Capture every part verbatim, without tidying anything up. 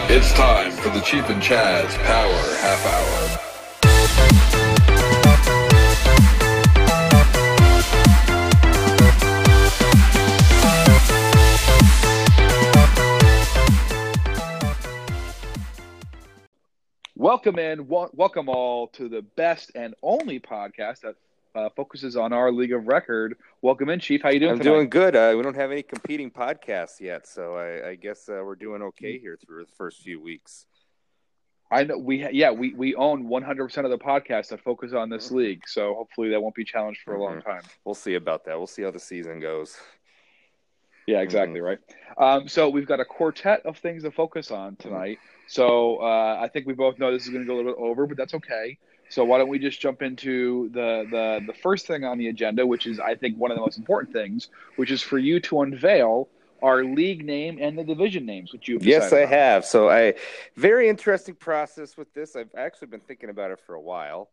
It's time for the Chief and Chaz Power Half Hour. Welcome in, w- welcome all to the best and only podcast that uh, focuses on our league of record. Welcome in, Chief. How you doing I'm tonight? doing good. Uh, we don't have any competing podcasts yet, so I, I guess uh, we're doing okay here through the first few weeks. I know we, ha- yeah, we, we own one hundred percent of the podcasts that focus on this Mm-hmm. league, so hopefully that won't be challenged for mm-hmm. a long time. We'll see about that. We'll see how the season goes. Yeah, exactly, mm-hmm. right. Um, so we've got a quartet of things to focus on tonight. Mm-hmm. So uh, I think we both know this is going to go a little bit over, but that's okay. So why don't we just jump into the, the the first thing on the agenda, which is, I think, one of the most important things, which is for you to unveil our league name and the division names, which you've Yes, I about. have. So I very interesting process with this. I've actually been thinking about it for a while.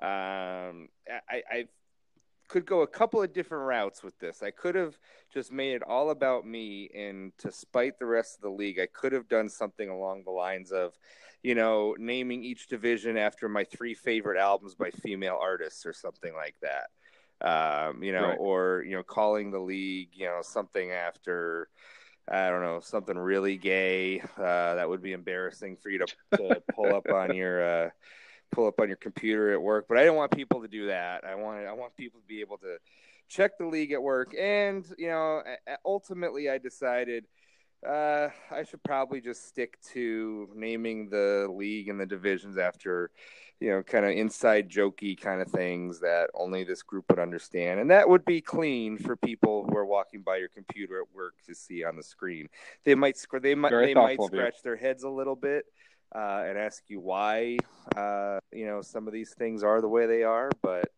Um, I, I could go a couple of different routes with this. I could have just made it all about me, and to spite the rest of the league, I could have done something along the lines of, you know, naming each division after my three favorite albums by female artists or something like that. Um, you know, Right. or, you know, calling the league, you know, something after, I don't know, something really gay. Uh, that would be embarrassing for you to, to pull up on your, uh, pull up on your computer at work. But I didn't want people to do that. I wanted, I want people to be able to check the league at work. And, you know, ultimately I decided, Uh, I should probably just stick to naming the league and the divisions after, you know, kind of inside jokey kind of things that only this group would understand. And that would be clean for people who are walking by your computer at work to see on the screen. They might, they might, Very they might thoughtful of you. scratch their heads a little bit uh, and ask you why, uh, you know, some of these things are the way they are. But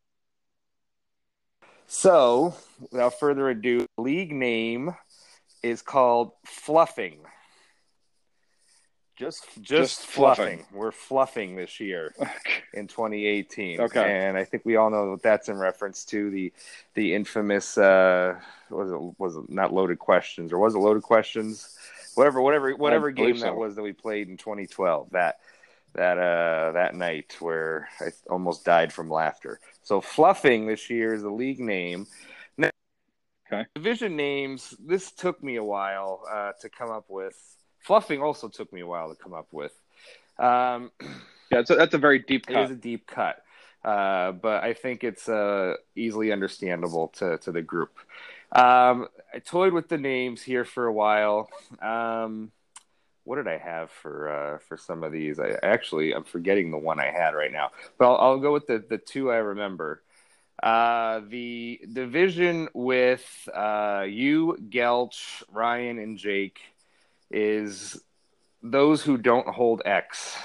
so, without further ado, league name is called Fluffing. Just, just, Just fluffing. fluffing. We're fluffing this year in twenty eighteen. Okay. And I think we all know that that's in reference to the the infamous, uh, was it was it not Loaded Questions, or was it Loaded Questions? Whatever, whatever, whatever game so. that was that we played in twenty twelve. That that uh that night where I almost died from laughter. So Fluffing this year is the league name. Okay. Division names, this took me a while uh, to come up with. Fluffing also took me a while to come up with. Um, yeah, so that's a very deep cut. It is a deep cut, uh, but I think it's uh, easily understandable to, to the group. Um, I toyed with the names here for a while. Um, what did I have for uh, for some of these? I actually, I'm forgetting the one I had right now, but I'll, I'll go with the, the two I remember. Uh, the division with uh, you, Gelch, Ryan, and Jake is those who don't hold X.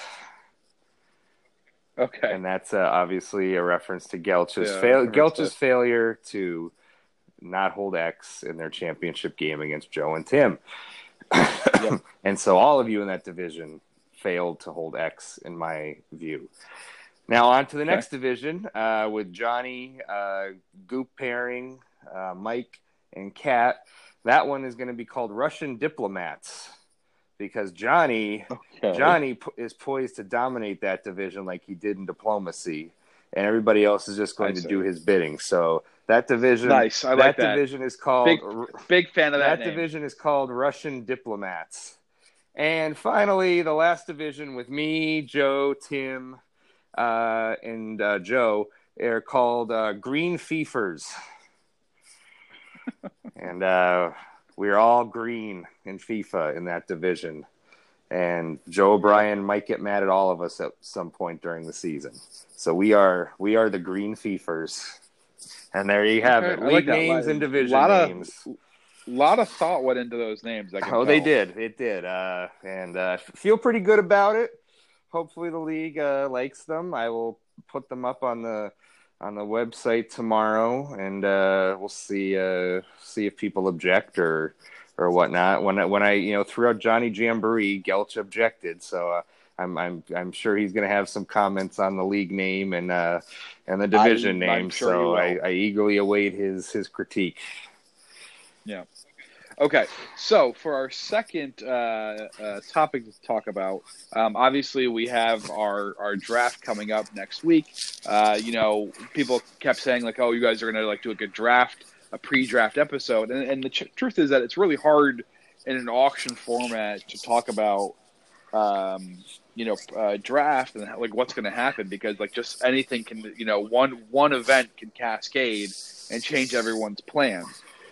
Okay. And that's uh, obviously a reference to Gelch's, yeah, fail- Gelch's failure to not hold X in their championship game against Joe and Tim. Yep. And so all of you in that division failed to hold X, in my view. Now on to the next okay. division uh, with Johnny, uh, Goop Pairing, uh, Mike, and Kat. That one is going to be called Russian Diplomats, because Johnny okay. Johnny po- is poised to dominate that division like he did in diplomacy, and everybody else is just going I to see. do his bidding. So that division, nice. I that, like that division is called big, big fan of that. That name. division is called Russian Diplomats. And finally, the last division with me, Joe, Tim. Uh, and uh, Joe are called uh, Green Fiefers. And uh, we're all green in FIFA in that division. And Joe O'Brien might get mad at all of us at some point during the season. So we are we are the Green Fiefers. And there you have okay, it. I League like names that. and division lot names. A lot of thought went into those names. I can oh, tell. they did. It did. Uh, and uh, feel pretty good about it. Hopefully the league uh, likes them. I will put them up on the on the website tomorrow, and uh, we'll see uh, see if people object or or whatnot. When I, when I you know threw out Johnny Jamboree, Gelch objected, so uh, I'm I'm I'm sure he's going to have some comments on the league name and uh, and the division I, name. I'm sure so I, I eagerly await his his critique. Yeah. Okay, so for our second uh, uh, topic to talk about, um, obviously we have our, our draft coming up next week. Uh, you know, people kept saying like, "Oh, you guys are going to like do a good draft, a pre-draft episode," and, and the ch- truth is that it's really hard in an auction format to talk about, um, you know, uh, draft and like what's going to happen because like just anything can, you know, one one event can cascade and change everyone's plans.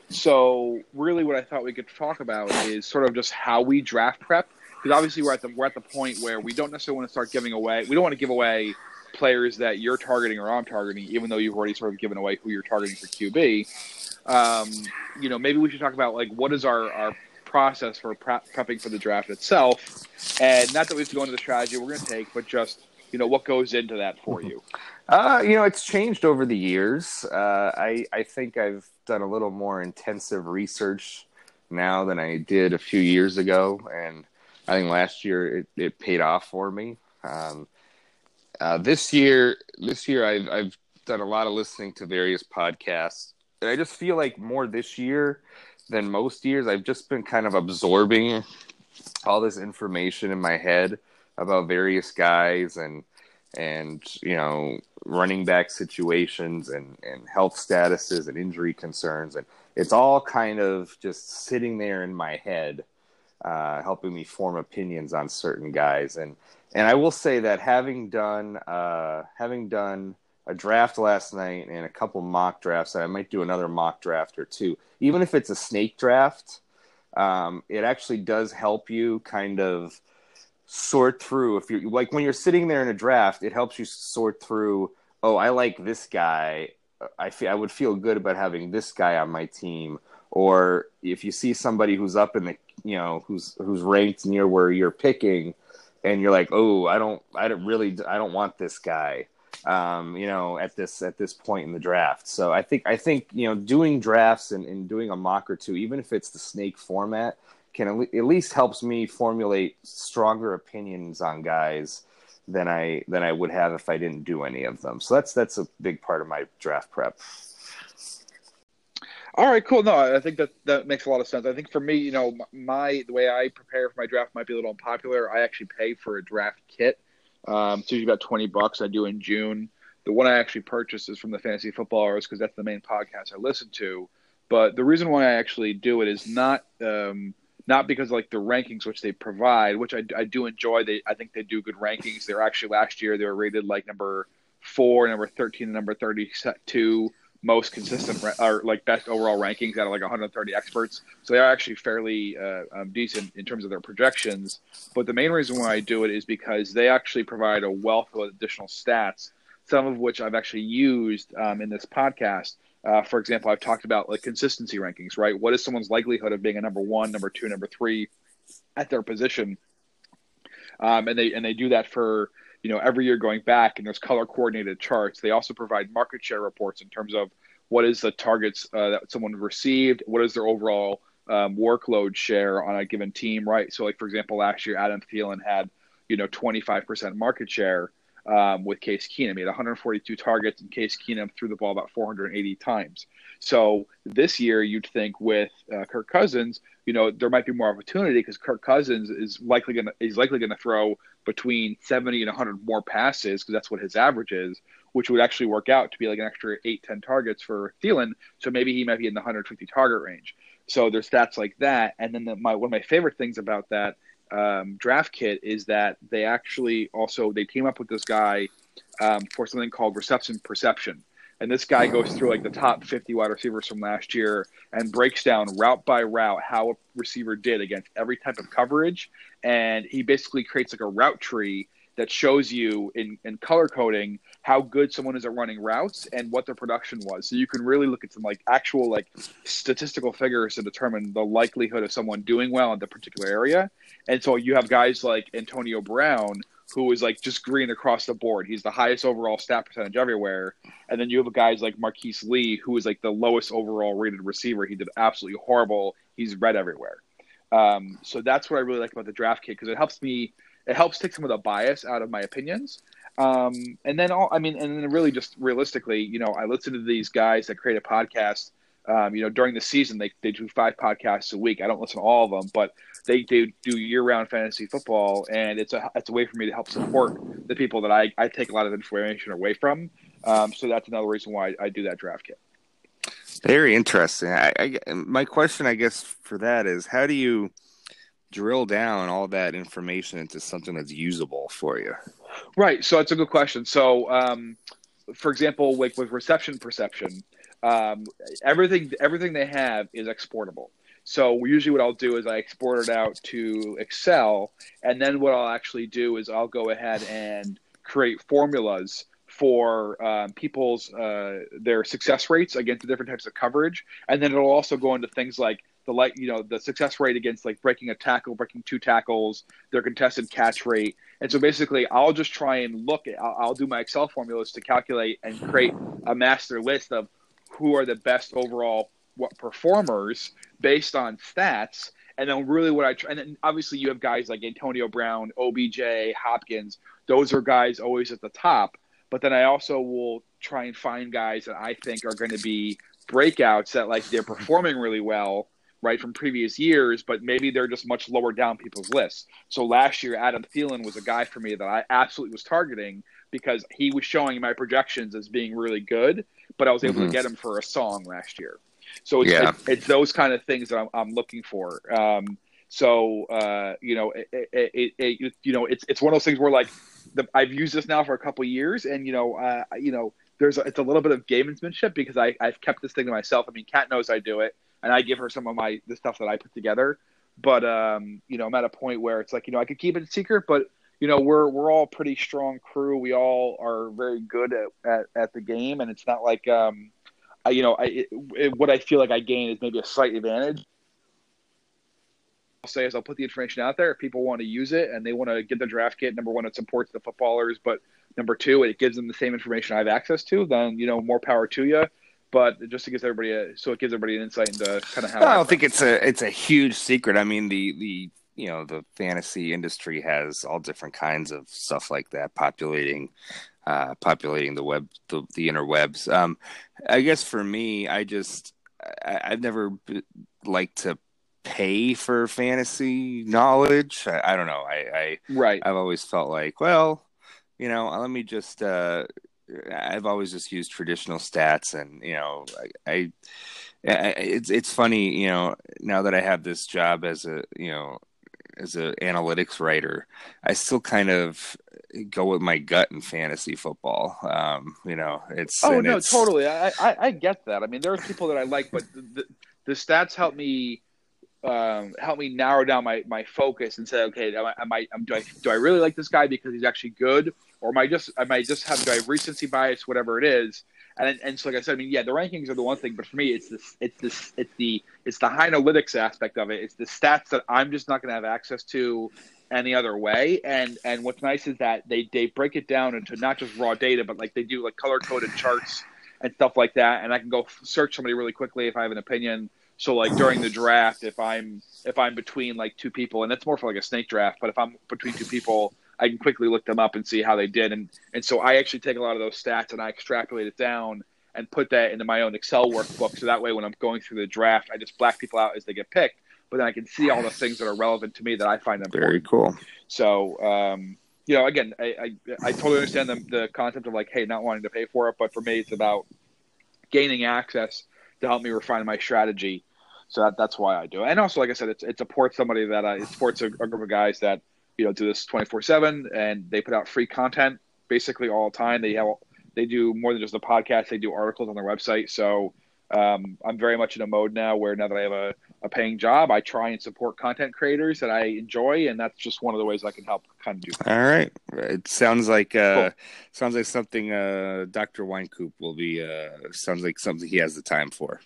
So really what I thought we could talk about is sort of just how we draft prep, because obviously we're at the we're at the point where we don't necessarily want to start giving away. We don't want to give away players that you're targeting or I'm targeting, even though you've already sort of given away who you're targeting for Q B. Um, you know, maybe we should talk about like what is our, our process for prep, prepping for the draft itself, and not that we have to go into the strategy we're going to take, but just you know what goes into that for you. Uh, you know, it's changed over the years. Uh, I I think I've done a little more intensive research now than I did a few years ago, and I think last year it, it paid off for me. Um, uh, this year, this year I've I've done a lot of listening to various podcasts, and I just feel like more this year than most years I've just been kind of absorbing all this information in my head about various guys and. and, you know, running back situations and, and health statuses and injury concerns. And it's all kind of just sitting there in my head, uh, helping me form opinions on certain guys. And, and I will say that having done, uh, having done a draft last night and a couple mock drafts, I might do another mock draft or two, even if it's a snake draft, um, it actually does help you kind of sort through. If you're like when you're sitting there in a draft, it helps you sort through, oh, I like this guy, I feel I would feel good about having this guy on my team. Or if you see somebody who's up in the, you know, who's who's ranked near where you're picking and you're like, oh, I don't I don't really I don't want this guy, um, you know, at this at this point in the draft. So I think I think you know doing drafts and, and doing a mock or two, even if it's the snake format, can at least helps me formulate stronger opinions on guys than I than I would have if I didn't do any of them. So that's that's a big part of my draft prep. All right, cool. No, I think that that makes a lot of sense. I think for me, you know, my the way I prepare for my draft might be a little unpopular. I actually pay for a draft kit. Um, it's usually about twenty bucks. I do in June. The one I actually purchased is from the Fantasy Footballers because that's the main podcast I listen to. But the reason why I actually do it is not um, – not because of, like the rankings which they provide, which I, I do enjoy. They I think they do good rankings. They were actually last year they were rated like number four, number thirteen, and number thirty-two most consistent or like best overall rankings out of like one hundred thirty experts. So they are actually fairly uh, um, decent in terms of their projections. But the main reason why I do it is because they actually provide a wealth of additional stats, some of which I've actually used um, in this podcast. Uh, for example, I've talked about like consistency rankings, right? What is someone's likelihood of being a number one, number two, number three at their position? Um, and they and they do that for you know every year going back, and there's color coordinated charts. They also provide market share reports in terms of what is the targets uh, that someone received, what is their overall um, workload share on a given team, right? So, like for example, last year Adam Thielen had you know twenty-five percent market share. Um, with Case Keenum. He had one hundred forty-two targets, and Case Keenum threw the ball about four hundred eighty times. So this year, you'd think with uh, Kirk Cousins, you know, there might be more opportunity because Kirk Cousins is likely going to is likely going to throw between seventy and one hundred more passes because that's what his average is, which would actually work out to be like an extra eight, ten targets for Thielen. So maybe he might be in the one hundred fifty target range. So there's stats like that. And then the, my one of my favorite things about that um, draft kit is that they actually also they came up with this guy um, for something called reception perception. And this guy goes through like the top fifty wide receivers from last year and breaks down route by route how a receiver did against every type of coverage. And he basically creates like a route tree that shows you in, in color coding how good someone is at running routes and what their production was. So you can really look at some like actual like statistical figures to determine the likelihood of someone doing well in the particular area. And so you have guys like Antonio Brown, who is like just green across the board. He's the highest overall stat percentage everywhere. And then you have guys like Marquise Lee, who is like the lowest overall rated receiver. He did absolutely horrible. He's red everywhere. Um, so that's what I really like about the draft kit because it helps me – it helps take some of the bias out of my opinions. Um, and then, all, I mean, and then really just realistically, you know, I listen to these guys that create a podcast Um, you know, during the season, they, they do five podcasts a week. I don't listen to all of them, but they, they do year-round fantasy football, and it's a it's a way for me to help support the people that I, I take a lot of information away from. Um, so that's another reason why I, I do that draft kit. Very interesting. I, I, my question, I guess, for that is, how do you drill down all that information into something that's usable for you? Right. So it's a good question. So, um, for example, like with reception perception, um, everything everything they have is exportable. So usually what I'll do is I export it out to Excel, and then what I'll actually do is I'll go ahead and create formulas for um, people's uh, their success rates against the different types of coverage, and then it'll also go into things like the like you know the success rate against like breaking a tackle, breaking two tackles, their contested catch rate, and so basically I'll just try and look at I'll, I'll do my Excel formulas to calculate and create a master list of who are the best overall what performers based on stats. And then really what I try, and then obviously you have guys like Antonio Brown, O B J, Hopkins. Those are guys always at the top. But then I also will try and find guys that I think are going to be breakouts that like they're performing really well, right, from previous years, but maybe they're just much lower down people's lists. So last year, Adam Thielen was a guy for me that I absolutely was targeting because he was showing my projections as being really good, but I was able Mm-hmm. to get him for a song last year. So it's, Yeah. it's, it's those kind of things that I'm, I'm looking for. Um, so, uh, you know, it, it, it, it, you know, it's, it's one of those things where like the, I've used this now for a couple of years and, you know, uh, you know, there's a, it's a little bit of gamesmanship because I, I've kept this thing to myself. I mean, Kat knows I do it and I give her some of my, the stuff that I put together, but, um, you know, I'm at a point where it's like, you know, I could keep it a secret, but you know, we're, we're all pretty strong crew. We all are very good at, at, at the game. And it's not like, um, I, you know, I, it, it, what I feel like I gain is maybe a slight advantage. I'll say is I'll put the information out there. If people want to use it and they want to get the draft kit, number one, it supports the footballers, but number two, it gives them the same information I have access to, then, you know, more power to you. But just to give everybody a, so it gives everybody an insight into kind of how. I don't think it's a it's a huge secret. I mean, the the you know the fantasy industry has all different kinds of stuff like that populating uh, populating the web the, the interwebs. Um, I guess for me, I just I, I've never b- liked to pay for fantasy knowledge. I, I don't know. I, I right. I've always felt like, well, you know, let me just. Uh, I've always just used traditional stats, and you know, I, I it's it's funny, you know, now that I have this job as a you know as an analytics writer, I still kind of go with my gut in fantasy football. Um, you know, it's oh no, it's, totally. I, I I get that. I mean, there are people that I like, but the, the, the stats help me. Um, help me narrow down my, my focus and say, okay, am I, am I, do I do I really like this guy because he's actually good, or am I just am I just have do I have recency bias, whatever it is, and and so like I said, I mean, yeah, the rankings are the one thing, but for me, it's this, it's this, it's the it's the high analytics aspect of it. It's the stats that I'm just not going to have access to any other way, and and what's nice is that they they break it down into not just raw data, but like they do like color coded charts and stuff like that, and I can go search somebody really quickly if I have an opinion. So like during the draft, if I'm if I'm between like two people, and that's more for like a snake draft, but if I'm between two people, I can quickly look them up and see how they did. And and so I actually take a lot of those stats and I extrapolate it down and put that into my own Excel workbook. So that way, when I'm going through the draft, I just black people out as they get picked, but then I can see all the things that are relevant to me that I find important. very cool. So um, you know, again, I, I I totally understand the the concept of like, hey, not wanting to pay for it, but for me, it's about gaining access to help me refine my strategy. So that, that's why I do it. And also, like I said, it's, it supports somebody that I, it supports a, a group of guys that, you know, do this twenty-four seven and they put out free content basically all the time. They have, they do more than just a podcast. They do articles on their website. So um, I'm very much in a mode now where now that I have a, a paying job, I try and support content creators that I enjoy. And that's just one of the ways I can help kind of do that. All right. It sounds like, uh, cool. sounds like something uh, Doctor Weinkoop will be, uh, sounds like something he has the time for.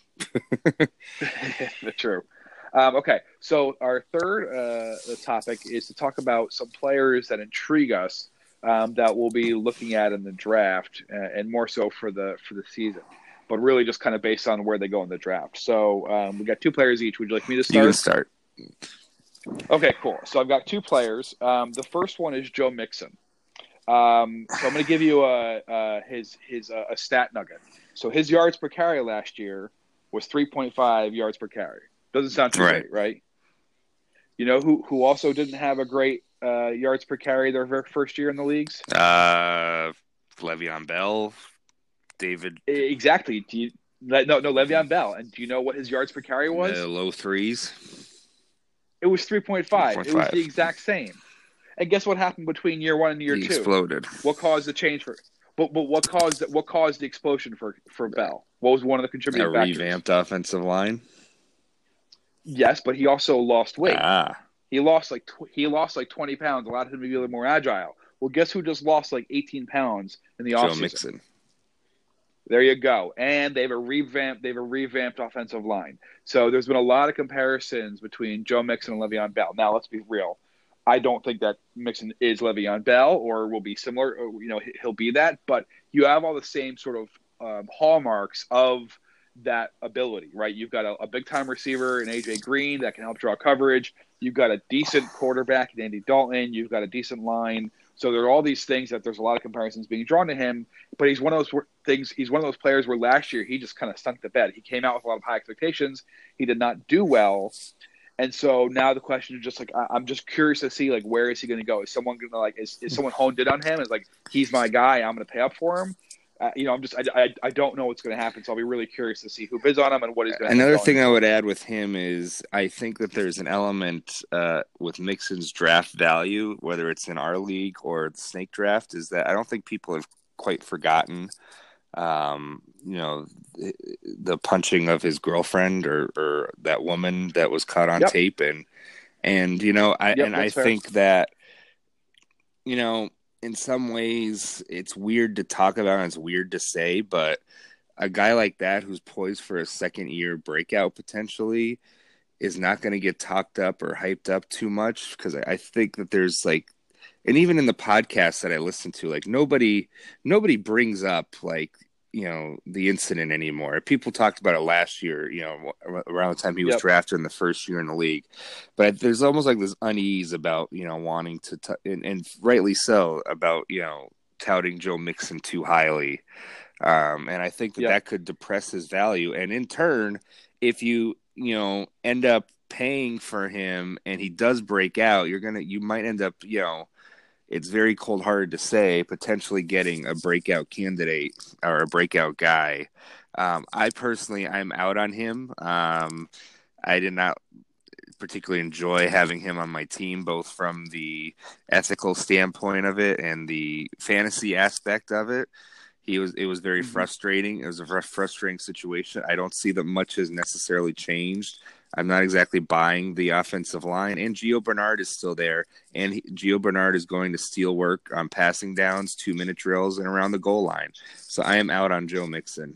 True. Um, okay, so our third uh, topic is to talk about some players that intrigue us um, that we'll be looking at in the draft, uh, and more so for the for the season, but really just kind of based on where they go in the draft. So um, we got two players each. Would you like me to start? You can start. Okay, cool. So I've got two players. Um, the first one is Joe Mixon. Um, so I'm going to give you a, a his his uh, a stat nugget. So his yards per carry last year was three point five yards per carry. Doesn't sound too Right. great, right? You know who who also didn't have a great uh, yards per carry their very first year in the leagues? Uh, Le'Veon Bell, David. Exactly. Do you, no, no, Le'Veon Bell. And do you know what his yards per carry was? The low threes. It was three point five. three point It was five. the exact same. And guess what happened between year one and year He two? exploded. What caused the change for? But but what caused what caused the explosion for for Bell? What was one of the A contributing factors? revamped offensive line. Yes, but he also lost weight. Ah, He lost like tw- he lost like twenty pounds, allowed him to be a little more agile. Well, guess who just lost like eighteen pounds in the Joe offseason? Mixon. There you go. And they have a revamped they have a revamped offensive line. So there's been a lot of comparisons between Joe Mixon and Le'Veon Bell. Now let's be real. I don't think that Mixon is Le'Veon Bell or will be similar. Or, you know, he'll be that. But you have all the same sort of um, hallmarks of that ability, right? You've got a, a big-time receiver in A J Green that can help draw coverage. You've got a decent quarterback in Andy Dalton. You've got a decent line. So there are all these things that there's a lot of comparisons being drawn to him. But he's one of those things. He's one of those players where last year he just kind of stunk the bed. He came out with a lot of high expectations. He did not do well. And so now the question is just like, I'm just curious to see, like, where is he going to go? Is someone going to, like, is, is someone honed in on him? Is like, he's my guy, I'm going to pay up for him? Uh, you know, I'm just, I, I, I don't know what's going to happen. So I'll be really curious to see who bids on him and what he's going to Another thing I would add with him is I think that there's an element uh, with Mixon's draft value, whether it's in our league or the snake draft, is that I don't think people have quite forgotten um, you know, the punching of his girlfriend or, or that woman that was caught on Yep. tape. And, and, you know, I, Yep, and I that's fair. think that, you know, in some ways it's weird to talk about and it's weird to say, but a guy like that who's poised for a second year breakout potentially is not going to get talked up or hyped up too much. Cause I, I think that there's like, and even in the podcasts that I listen to, like nobody, nobody brings up like, you know, the incident anymore. People talked about it last year, you know, around the time he was Yep. drafted in the first year in the league. But there's almost like this unease about, you know, wanting to, t- and, and rightly so, about, you know, touting Joe Mixon too highly. Um, and I think that Yep. that could depress his value. And in turn, if you, you know, end up paying for him and he does break out, you're going to, you might end up, you know, it's very cold-hearted to say, potentially getting a breakout candidate or a breakout guy. Um, I personally, I'm out on him. Um, I did not particularly enjoy having him on my team, both from the ethical standpoint of it and the fantasy aspect of it. He was, it was very Mm-hmm. frustrating. It was a fr- frustrating situation. I don't see that much has necessarily changed. I'm not exactly buying the offensive line, and Gio Bernard is still there, and he, Gio Bernard is going to steal work on passing downs, two-minute drills, and around the goal line. So I am out on Joe Mixon.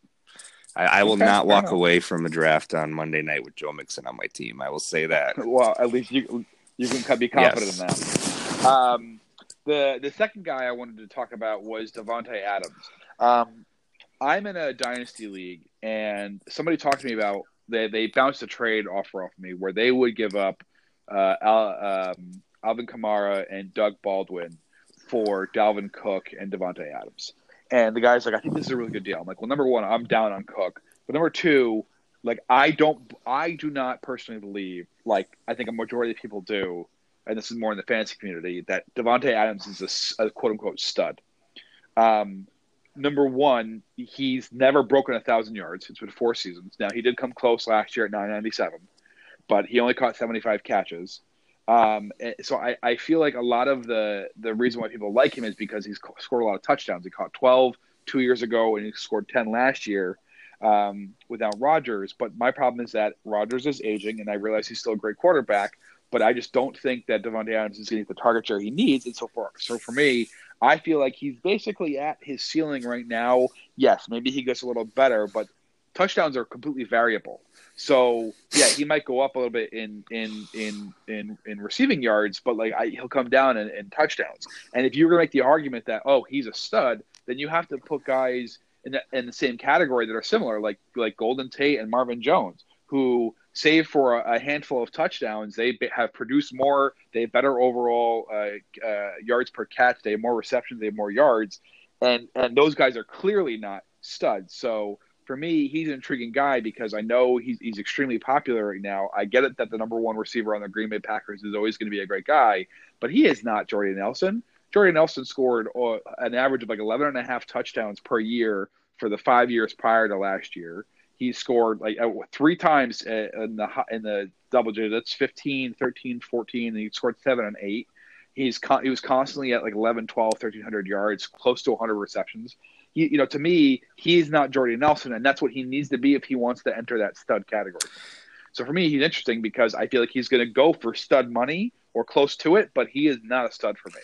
I, I will Okay, not fair walk enough. away from a draft on Monday night with Joe Mixon on my team. I will say that. Well, at least you you can be confident Yes. in that. Um, the the second guy I wanted to talk about was Devontae Adams. Um, I'm in a dynasty league, and somebody talked to me about they they bounced a trade offer off me where they would give up uh, Al, um, Alvin Kamara and Doug Baldwin for Dalvin Cook and Devontae Adams. And the guy's like, I think this is a really good deal. I'm like, well, number one, I'm down on Cook, but number two, like I don't, I do not personally believe, like I think a majority of people do, and this is more in the fantasy community, that Devontae Adams is a, a quote unquote stud. Um, number one, he's never broken a thousand yards. It's been four seasons. Now he did come close last year at nine ninety-seven, but he only caught seventy-five catches. Um, so I, I feel like a lot of the, the reason why people like him is because he's scored a lot of touchdowns. He caught twelve two years ago, and he scored ten last year um, without Rodgers. But my problem is that Rodgers is aging, and I realize he's still a great quarterback, but I just don't think that Devontae Adams is getting the target share he needs. And so for, so for me, I feel like he's basically at his ceiling right now. Yes, maybe he gets a little better, but touchdowns are completely variable. So yeah, he might go up a little bit in in in in, in receiving yards, but like I, he'll come down in, in touchdowns. And if you're gonna make the argument that oh he's a stud, then you have to put guys in the, in the same category that are similar, like like Golden Tate and Marvin Jones, who save for a, a handful of touchdowns, they have produced more, they have better overall uh, uh, yards per catch, they have more receptions, they have more yards, and and those guys are clearly not studs. So for me, he's an intriguing guy because I know he's he's extremely popular right now. I get it that the number one receiver on the Green Bay Packers is always going to be a great guy, but he is not Jordy Nelson. Jordy Nelson scored uh, an average of like eleven and a half touchdowns per year for the five years prior to last year. He scored like uh, three times in the in the double digits, fifteen, thirteen, fourteen, and he scored seven and eight. He's con- he was constantly at like eleven, twelve, thirteen hundred yards, close to one hundred receptions. He, you know, to me, he's not Jordy Nelson, and that's what he needs to be if he wants to enter that stud category. So for me, he's interesting because I feel like he's going to go for stud money or close to it, but he is not a stud for me.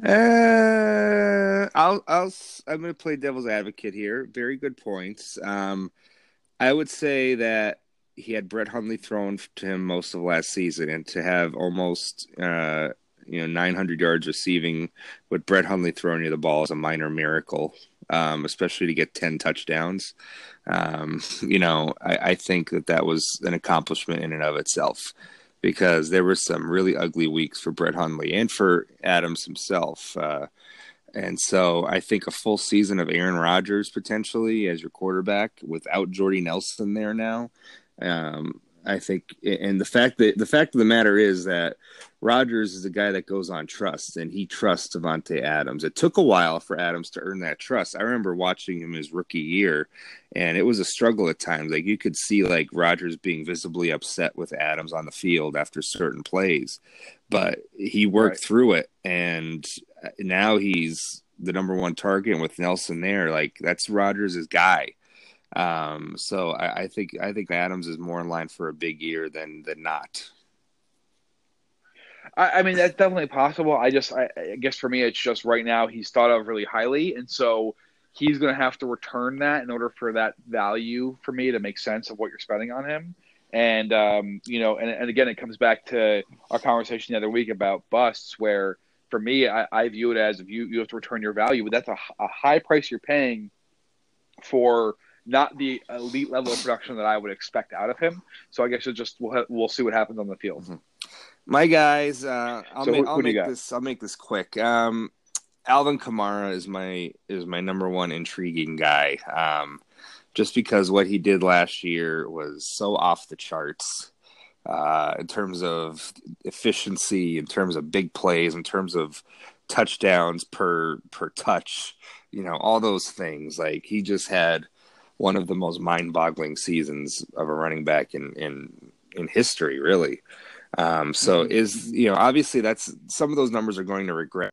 Uh, I'll, I'll, I'm going to play devil's advocate here. Very good points. Um, I would say that he had Brett Hundley thrown to him most of last season, and to have almost, uh, you know, nine hundred yards receiving with Brett Hundley throwing you the ball is a minor miracle, um, especially to get ten touchdowns. Um, you know, I, I think that that was an accomplishment in and of itself, because there were some really ugly weeks for Brett Hundley and for Adams himself. Uh, and so I think a full season of Aaron Rodgers potentially as your quarterback without Jordy Nelson there now. Um, I think, and the fact that the fact of the matter is that Rodgers is a guy that goes on trust, and he trusts Davante Adams. It took a while for Adams to earn that trust. I remember watching him his rookie year, and it was a struggle at times. Like, you could see like Rodgers being visibly upset with Adams on the field after certain plays, but he worked right through it, and now he's the number one target. And with Nelson there, like, that's Rodgers' guy. Um, so I, I think I think Adams is more in line for a big year than than not. I, I mean, that's definitely possible. I just, I, I guess for me, it's just right now he's thought of really highly, and so he's going to have to return that in order for that value for me to make sense of what you're spending on him. And um, you know, and, and again, it comes back to our conversation the other week about busts, where for me, I, I view it as if you you have to return your value, but that's a, a high price you're paying for not the elite level of production that I would expect out of him. So I guess it's just we'll, we'll see what happens on the field. Mm-hmm. My guys, uh, I'll, so make, who, I'll who make this. I'll make this quick. Um, Alvin Kamara is my is my number one intriguing guy. Um, just because what he did last year was so off the charts uh, in terms of efficiency, in terms of big plays, in terms of touchdowns per per touch. You know, all those things. Like, he just had one of the most mind-boggling seasons of a running back in in, in history, really. Um, so is, you know, obviously that's, some of those numbers are going to regret.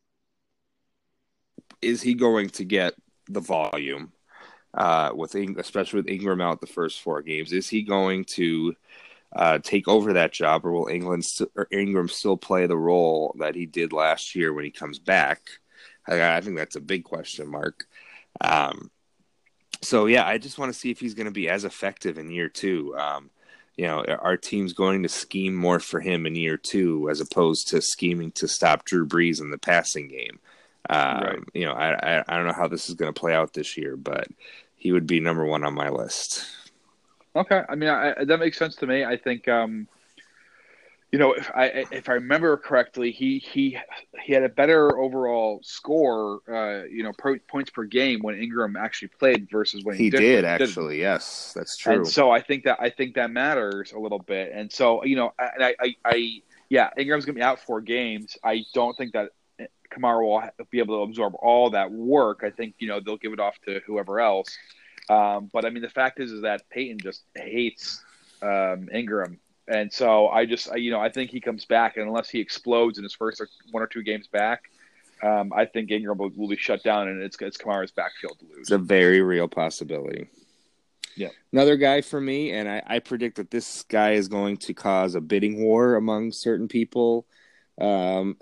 Is he going to get the volume uh, with, especially with Ingram out the first four games? Is he going to uh, take over that job, or will England st- or Ingram still play the role that he did last year when he comes back? I, I think that's a big question mark. Um, so yeah, I just want to see if he's going to be as effective in year two. Um, You know, our team's going to scheme more for him in year two as opposed to scheming to stop Drew Brees in the passing game. Um, right. You know, I, I I don't know how this is going to play out this year, but he would be number one on my list. Okay, I mean, I, that makes sense to me. I think, um, you know, if I if I remember correctly, he he he had a better overall score, uh, you know, per, points per game when Ingram actually played versus when he, he did. did. Actually, didn't. Yes, that's true. And so I think that I think that matters a little bit. And so, you know, and I, I, I yeah, Ingram's gonna be out four games. I don't think that Kamara will be able to absorb all that work. I think, you know, they'll give it off to whoever else. Um, but I mean, the fact is, is that Peyton just hates um, Ingram. And so I just, you know, I think he comes back, and unless he explodes in his first one or two games back, um, I think Ingram will, will be shut down, and it's it's Kamara's backfield to lose. It's a very real possibility. Yeah. Another guy for me, and I, I predict that this guy is going to cause a bidding war among certain people, um,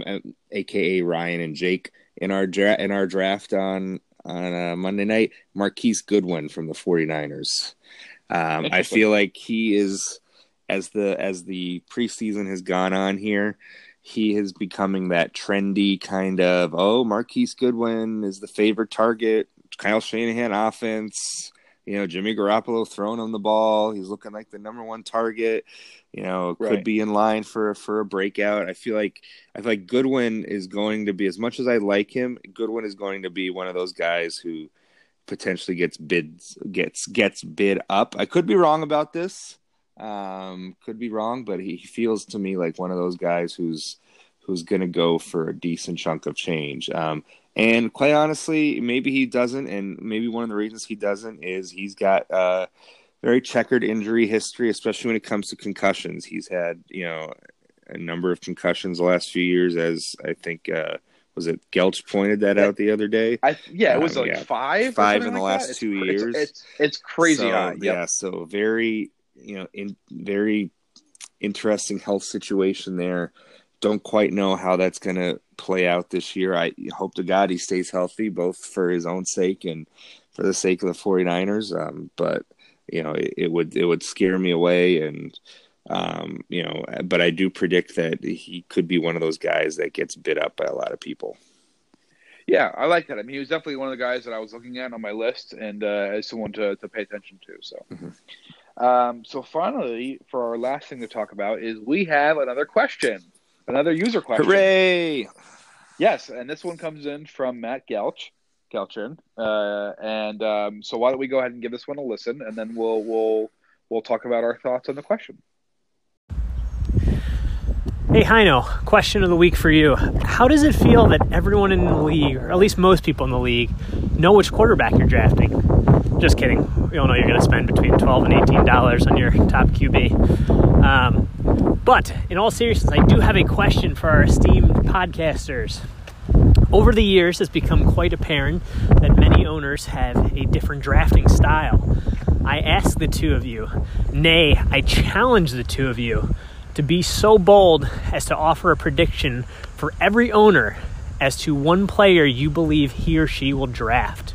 a k a. Ryan and Jake, in our, dra- in our draft on, on uh, Monday night, Marquise Goodwin from the 49ers. Um, I feel like he is... As the as the preseason has gone on here, he is becoming that trendy kind of, oh, Marquise Goodwin is the favorite target. Kyle Shanahan offense, you know, Jimmy Garoppolo throwing him the ball. He's looking like the number one target. You know, could right. be in line for for a breakout. I feel like I feel like Goodwin is going to be, as much as I like him, Goodwin is going to be one of those guys who potentially gets bids gets gets bid up. I could be wrong about this. Um, could be wrong, but he feels to me like one of those guys who's who's going to go for a decent chunk of change. Um, and quite honestly, maybe he doesn't, and maybe one of the reasons he doesn't is he's got uh, very checkered injury history, especially when it comes to concussions. He's had, you know, a number of concussions the last few years, as I think uh, was it Gelch pointed that out the other day. I yeah, it was um, like yeah, five, five in the like last that. two it's, years. It's, it's it's crazy so, high. Yep. Yeah, so very, you know, in very interesting health situation there. Don't quite know how that's going to play out this year. I hope to God he stays healthy, both for his own sake and for the sake of the 49ers. Um, but you know, it, it would it would scare me away, and um, you know, but I do predict that he could be one of those guys that gets bid up by a lot of people. Yeah, I like that. I mean, he was definitely one of the guys that I was looking at on my list, and uh, as someone to, to pay attention to. So, mm-hmm. um, so finally, for our last thing to talk about is we have another question, another user question. Hooray! Yes, and this one comes in from Matt Gelch, Gelchin, uh, and um, so why don't we go ahead and give this one a listen, and then we'll we'll we'll talk about our thoughts on the question. Hey, Heino, question of the week for you. How does it feel that everyone in the league, or at least most people in the league, know which quarterback you're drafting? Just kidding. We all know you're going to spend between twelve dollars and eighteen dollars on your top Q B. Um, but in all seriousness, I do have a question for our esteemed podcasters. Over the years, it's become quite apparent that many owners have a different drafting style. I ask the two of you, nay, I challenge the two of you, to be so bold as to offer a prediction for every owner as to one player you believe he or she will draft.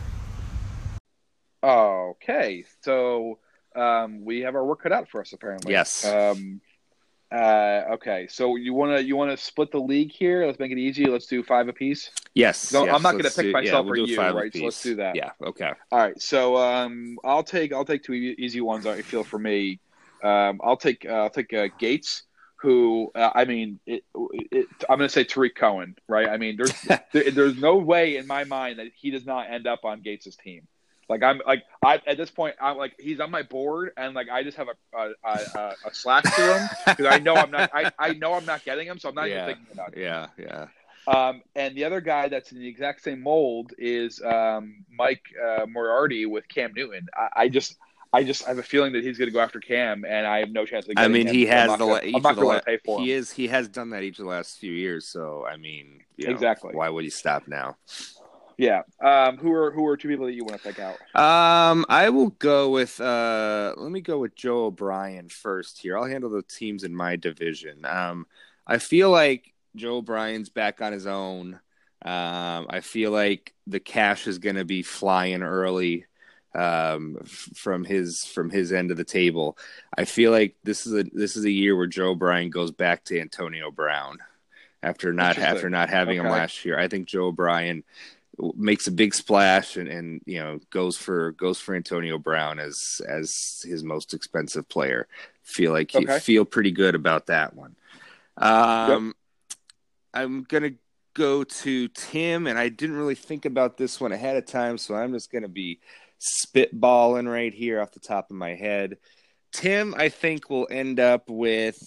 Okay, so um, we have our work cut out for us, apparently. Yes. Um, uh, okay, so you wanna you wanna split the league here? Let's make it easy. Let's do five apiece. Yes. No, yes, I'm not going to pick do, myself yeah, we'll or you, right? So let's do that. Yeah. Okay. All right. So um, I'll take I'll take two easy ones. I feel for me. Um, I'll take uh, I'll take uh, Gates, who uh, I mean, it, it, I'm going to say Tariq Cohen, right? I mean, there's there, there's no way in my mind that he does not end up on Gates' team. Like I'm like I at this point I'm like he's on my board and like I just have a a, a, a slash to him because I know I'm not I, I know I'm not getting him, so I'm not yeah. even thinking about it. Yeah. Yeah. Um, and the other guy that's in the exact same mold is um, Mike uh, Moriarty with Cam Newton. I, I just, I just have a feeling that he's going to go after Cam, and I have no chance of getting I mean, him, he so has I'm not the gonna, each I'm not of the going la- to pay for him. he is he has done that each of the last few years. So I mean, you know, exactly. Why would he stop now? Yeah. Um, who are who are two people that you want to pick out? Um, I will go with. Uh, let me go with Joe O'Brien first here. I'll handle the teams in my division. Um, I feel like Joe O'Brien's back on his own. Um, I feel like the cash is going to be flying early um, f- from his from his end of the table. I feel like this is a this is a year where Joe O'Brien goes back to Antonio Brown after not after not having okay. him last year. I think Joe O'Brien makes a big splash and, and you know goes for goes for Antonio Brown as as his most expensive player. Feel like he okay. feel pretty good about that one. Um, yep. I'm gonna go to Tim, and I didn't really think about this one ahead of time, so I'm just gonna be spitballing right here off the top of my head. Tim, I think will end up with.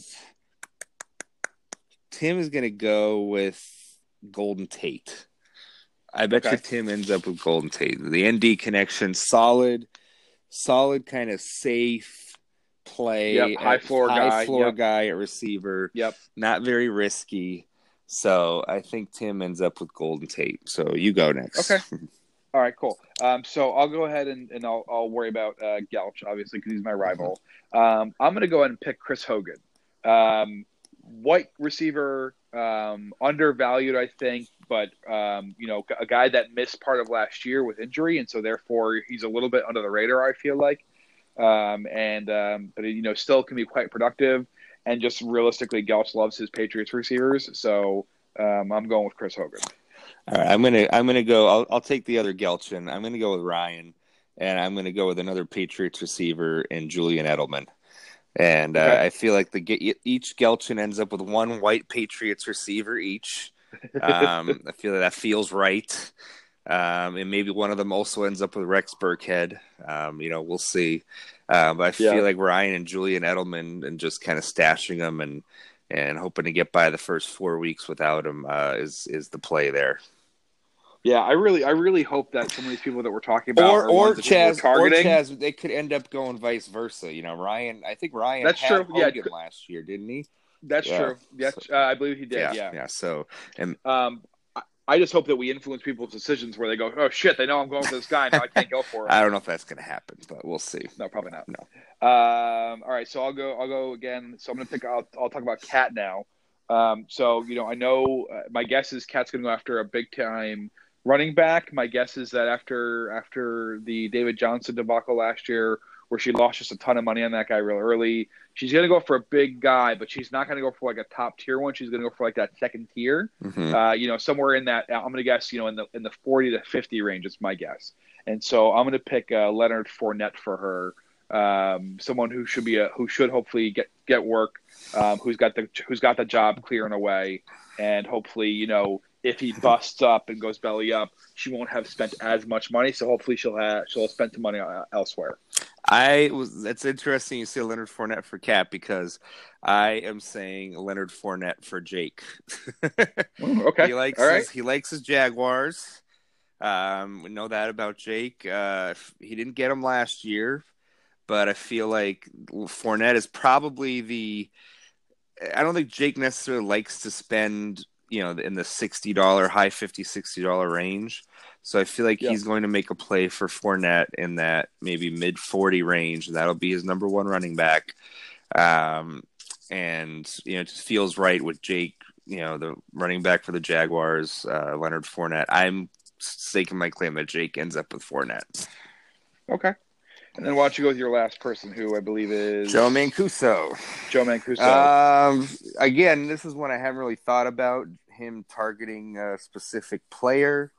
Tim is gonna go with Golden Tate. I bet okay. you Tim ends up with Golden Tate. The N D connection, solid, solid kind of safe play. Yep, high floor high guy. floor yep. guy at receiver. Yep. Not very risky. So I think Tim ends up with Golden Tate. So you go next. Okay. All right, cool. Um, so I'll go ahead and, and I'll, I'll worry about uh, Gelch, obviously, because he's my rival. Um, I'm going to go ahead and pick Chris Hogan. Um, white receiver, um, undervalued, I think, but, um, you know, a guy that missed part of last year with injury, and so therefore he's a little bit under the radar, I feel like. Um, and um, But, you know, still can be quite productive. And just realistically, Gelch loves his Patriots receivers, so um, I'm going with Chris Hogan. All right, I'm gonna I'm gonna go. I'll I'll take the other Gelchin. I'm gonna go with Ryan, and I'm gonna go with another Patriots receiver and Julian Edelman. And uh, okay. I feel like the each Gelchin ends up with one white Patriots receiver each. Um, I feel like that feels right. Um, and maybe one of them also ends up with Rex Burkhead. Um, you know, we'll see. Uh, but I feel Yeah. like Ryan and Julian Edelman and just kind of stashing them and and hoping to get by the first four weeks without him uh, is is the play there. Yeah, I really, I really hope that some of these people that we're talking about Or are or ones that people are Chaz, or targeting. Chaz, they could end up going vice versa. You know, Ryan. I think Ryan That's had true. Yeah. Hogan last year, didn't he? That's Yeah. true. Yes, uh, I believe he did. Yeah, Yeah. yeah. So, and Um, I, I just hope that we influence people's decisions where they go, "Oh shit, they know I'm going with this guy, now I can't go for it." I don't know if that's going to happen, but we'll see. No, probably not. No. Um, all right, so I'll go. I'll go again. So I'm going to pick. I'll, I'll talk about Cat now. Um, so you know, I know uh, my guess is Cat's going to go after a big time running back. My guess is that after after the David Johnson debacle last year, where she lost just a ton of money on that guy real early, she's going to go for a big guy, but she's not going to go for like a top tier one. She's going to go for like that second tier. Mm-hmm. Uh, you know, somewhere in that. I'm going to guess. You know, in the in the forty to fifty range is my guess. And so I'm going to pick uh, Leonard Fournette for her. Um, someone who should be a who should hopefully get get work, um, who's got the who's got the job clearing away, and hopefully, you know, if he busts up and goes belly up, she won't have spent as much money. So hopefully she'll have she'll have spent the money uh, elsewhere. I was. That's interesting. You say Leonard Fournette for Cat because I am saying Leonard Fournette for Jake. Ooh, okay, He likes all right. his, he likes his Jaguars. Um, we know that about Jake. Uh, he didn't get him last year, but I feel like Fournette is probably the. I don't think Jake necessarily likes to spend, you know, in the sixty dollar, high fifty, sixty dollar range. So I feel like Yeah. he's going to make a play for Fournette in that maybe mid forty range. And that'll be his number one running back. Um, and, you know, it just feels right with Jake, you know, the running back for the Jaguars, uh, Leonard Fournette. I'm staking my claim that Jake ends up with Fournette. Okay. And then why don't you go with your last person, who I believe is Joe Mancuso. Joe Mancuso. Um, again, this is one I haven't really thought about, him targeting a specific player.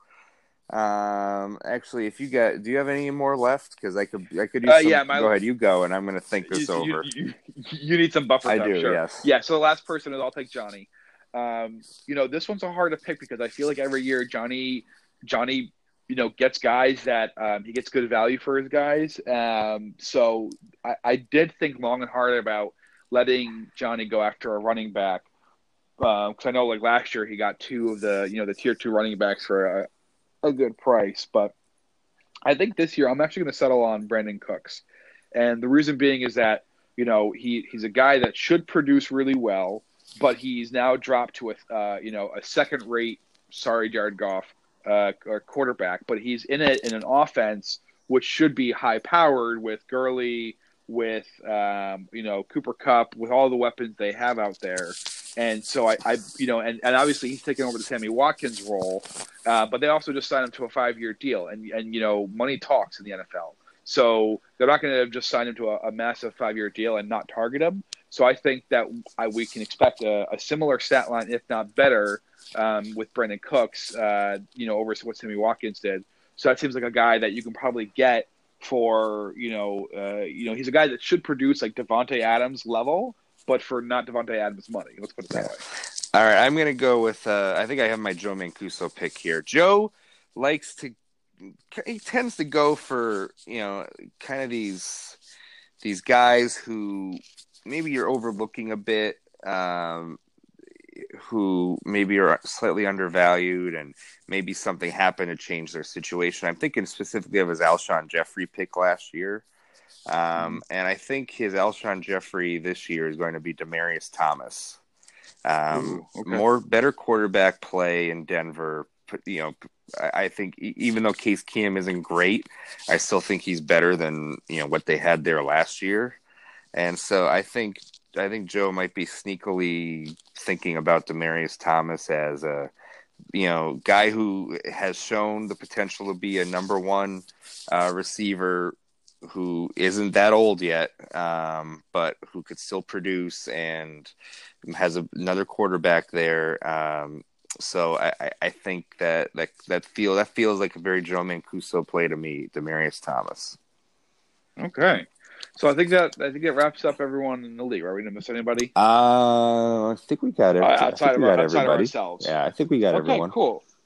Um, actually, if you got, do you have any more left? Because I could, I could use Uh, some, yeah, my- go ahead, you go, and I'm going to think this you, over. You, you, you need some buffer I time, do, sure. yes. Yeah, so the last person is I'll take Johnny. Um, you know, this one's a hard to pick because I feel like every year Johnny, Johnny, you know, gets guys that um, he gets good value for his guys. Um, so I, I did think long and hard about letting Johnny go after a running back because uh, I know like last year he got two of the you know the tier two running backs for a, a good price, but I think this year I'm actually going to settle on Brandon Cooks, and the reason being is that you know he he's a guy that should produce really well, but he's now dropped to a uh, you know a second rate. Sorry, Jared Goff. Uh, or quarterback, but he's in it in an offense which should be high powered with Gurley, with um, you know Cooper Kupp, with all the weapons they have out there. And so I, I you know, and, and obviously he's taking over the Sammy Watkins role, uh, but they also just signed him to a five year deal, and and you know money talks in the N F L. So they're not going to just sign him to a, a massive five year deal and not target him. So I think that I, we can expect a, a similar stat line, if not better, um, with Brandon Cooks, uh, you know, over what Sammy Watkins did. So that seems like a guy that you can probably get for, you know, uh, you know, he's a guy that should produce like Devontae Adams level, but for not Devontae Adams money. Let's put it that way. All right, I'm going to go with, uh, I think I have my Joe Mancuso pick here. Joe likes to, he tends to go for, you know, kind of these, these guys who maybe you're overlooking a bit, um, who maybe are slightly undervalued and maybe something happened to change their situation. I'm thinking specifically of his Alshon Jeffrey pick last year. Um, mm-hmm. And I think his Alshon Jeffrey this year is going to be Demaryius Thomas. Um, Ooh, okay. More better quarterback play in Denver. You know, I think even though Case Keenum isn't great, I still think he's better than, you know, what they had there last year. And so I think I think Joe might be sneakily thinking about Demaryius Thomas as a, you know, guy who has shown the potential to be a number one uh, receiver who isn't that old yet, um, but who could still produce and has a, another quarterback there. Um, so I, I think that that that feel that feels like a very Joe Mancuso play to me, Demaryius Thomas. Okay. So I think that I think that wraps up everyone in the league. Right? We didn't miss anybody. Uh, I think we got it. Uh, outside I think of we our, got outside of everybody. ourselves. Yeah, I think we got Okay, everyone. cool.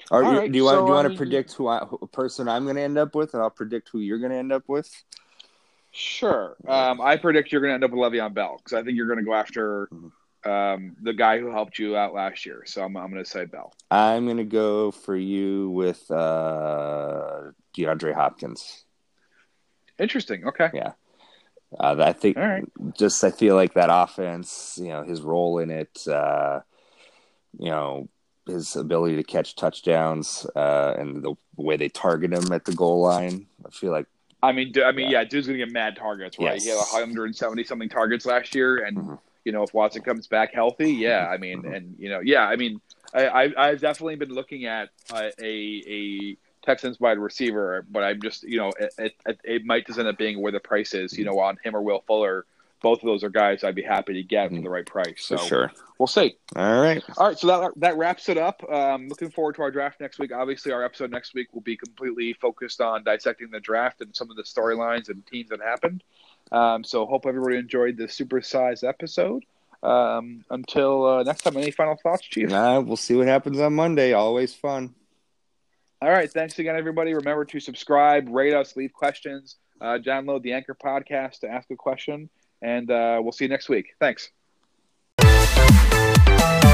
Or All you- right, do you want so, do you I want to mean, predict who I, who person I'm going to end up with, and I'll predict who you're going to end up with? Sure. Um, I predict you're going to end up with Le'Veon Bell because I think you're going to go after um, the guy who helped you out last year. So I'm, I'm going to say Bell. I'm going to go for you with uh, DeAndre Hopkins. Interesting. Okay. Yeah. Uh, I think All right. just I feel like that offense, you know, his role in it, uh, you know, his ability to catch touchdowns uh, and the way they target him at the goal line. I feel like, I mean, I mean, Yeah. yeah, dude's gonna get mad targets, right? Yes. He had one hundred seventy something targets last year, and Mhm. you know, if Watson comes back healthy, yeah, I mean, Mhm. and you know, yeah, I mean, I, I I've definitely been looking at uh, a a Texans wide receiver, but I'm just, you know, it, it, it might just end up being where the price is, you know, on him or Will Fuller. Both of those are guys I'd be happy to get for the right price. So for sure. we'll see. All right. All right, so that that wraps it up. Um, looking forward to our draft next week. Obviously, our episode next week will be completely focused on dissecting the draft and some of the storylines and teams that happened. Um, so hope everybody enjoyed this supersized episode. Um, until uh, next time, any final thoughts, Chief? Nah, we'll see what happens on Monday. Always fun. All right, thanks again, everybody. Remember to subscribe, rate us, leave questions, uh, download the Anchor podcast to ask a question, and uh, we'll see you next week. Thanks.